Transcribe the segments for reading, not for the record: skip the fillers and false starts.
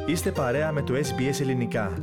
Είστε παρέα με το SBS Ελληνικά.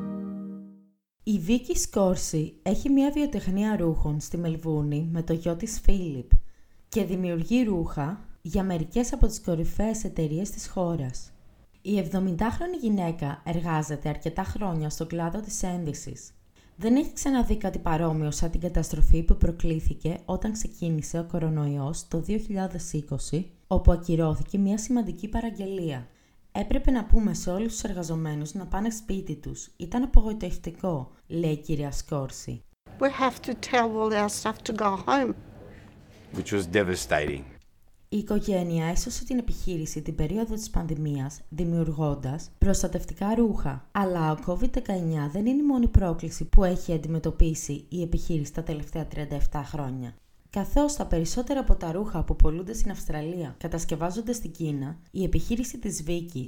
Η Βίκη Σκόρση έχει μια βιοτεχνία ρούχων στη Μελβούρνη με το γιο της Φίλιπ και δημιουργεί ρούχα για μερικές από τις κορυφαίες εταιρείες της χώρας. Η 70χρονη γυναίκα εργάζεται αρκετά χρόνια στον κλάδο της ένδυσης. Δεν έχει ξαναδεί κάτι παρόμοιο σαν την καταστροφή που προκλήθηκε όταν ξεκίνησε ο κορονοϊός το 2020, όπου ακυρώθηκε μια σημαντική παραγγελία. Έπρεπε να πούμε σε όλους τους εργαζομένους να πάνε σπίτι τους. Ήταν απογοητευτικό, λέει η κυρία Σκόρση. We have to tell all our stuff to go home. Which was devastating. Η οικογένεια έσωσε την επιχείρηση την περίοδο της πανδημίας, δημιουργώντας προστατευτικά ρούχα. Αλλά ο COVID-19 δεν είναι η μόνη πρόκληση που έχει αντιμετωπίσει η επιχείρηση τα τελευταία 37 χρόνια. Καθώς τα περισσότερα από τα ρούχα που πωλούνται στην Αυστραλία κατασκευάζονται στην Κίνα, η επιχείρηση της Vicky,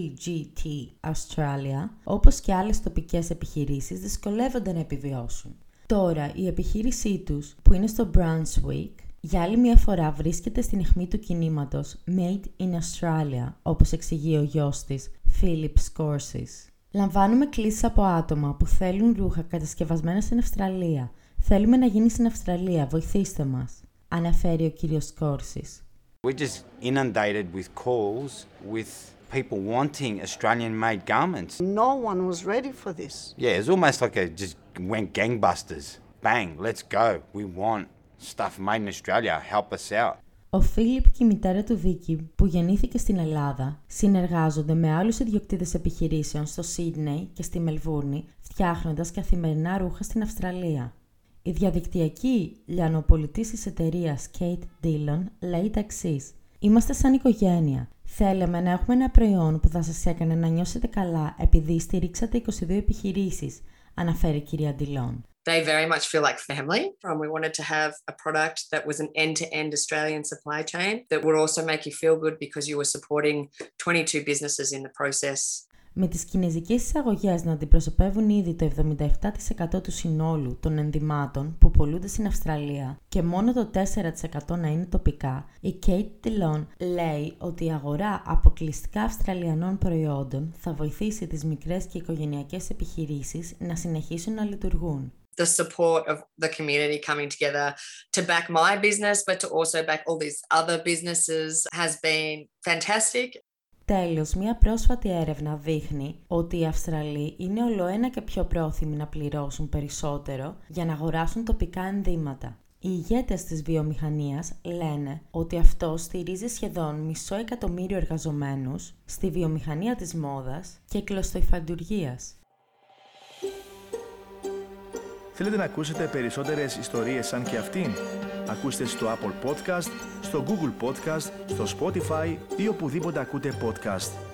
GGT Australia, όπως και άλλες τοπικές επιχειρήσεις, δυσκολεύονται να επιβιώσουν. Τώρα, η επιχείρησή τους, που είναι στο Brunswick, για άλλη μια φορά βρίσκεται στην αιχμή του κινήματος Made in Australia, όπως εξηγεί ο γιος της, Philip Scorsis. Λαμβάνουμε κλήσεις από άτομα που θέλουν ρούχα κατασκευασμένα στην Αυστραλία. Θέλουμε να γίνει στην Αυστραλία, βοηθήστε μας, αναφέρει ο κύριος Scorsis. We're just inundated with calls with people wanting Australian-made garments. No one was ready for this. Yeah, it's almost like it just went gangbusters. Bang, let's go. We want stuff made in Australia. Help us out. Ο Φίλιπ και η μητέρα του Βίκη, που γεννήθηκε στην Ελλάδα, συνεργάζονται με άλλους ιδιοκτήτες επιχειρήσεων στο Σίδνεϊ και στη Μελβούρνη, φτιάχνοντας καθημερινά ρούχα στην Αυστραλία. Η διαδικτυακή λιανοπολιτής της εταιρείας Kate Dillon λέει τα εξής: «Είμαστε σαν οικογένεια. Θέλαμε να έχουμε ένα προϊόν που θα σας έκανε να νιώσετε καλά επειδή στηρίξατε 22 επιχειρήσεις», αναφέρει η κυρία Dillon. They very much feel like family. We wanted to have a product that was an end-to-end Australian supply chain that would also make you feel good because you were supporting 22 businesses in the process. Με τις κινεζικές εισαγωγές να αντιπροσωπεύουν ήδη το 77% του συνόλου των ενδυμάτων που πωλούνται στην Αυστραλία και μόνο το 4% να είναι τοπικά, η Kate Dillon λέει ότι η αγορά αποκλειστικά αυστραλιανών προϊόντων θα βοηθήσει τις μικρές και οικογενειακές επιχειρήσεις να συνεχίσουν να λειτουργούν. The support of the community coming together to back my business, but to also back all these other businesses has been fantastic. Τέλος, μια πρόσφατη έρευνα δείχνει ότι οι Αυστραλοί είναι ολοένα και πιο πρόθυμοι να πληρώσουν περισσότερο για να αγοράσουν τοπικά ενδύματα. Οι ηγέτες της βιομηχανίας λένε ότι αυτό στηρίζει σχεδόν 500,000 εργαζομένους στη βιομηχανία της μόδας και κλωστοϊφαντουργίας. Θέλετε να ακούσετε περισσότερες ιστορίες σαν και αυτήν? Ακούστε στο Apple Podcast, στο Google Podcast, στο Spotify ή οπουδήποτε ακούτε podcast.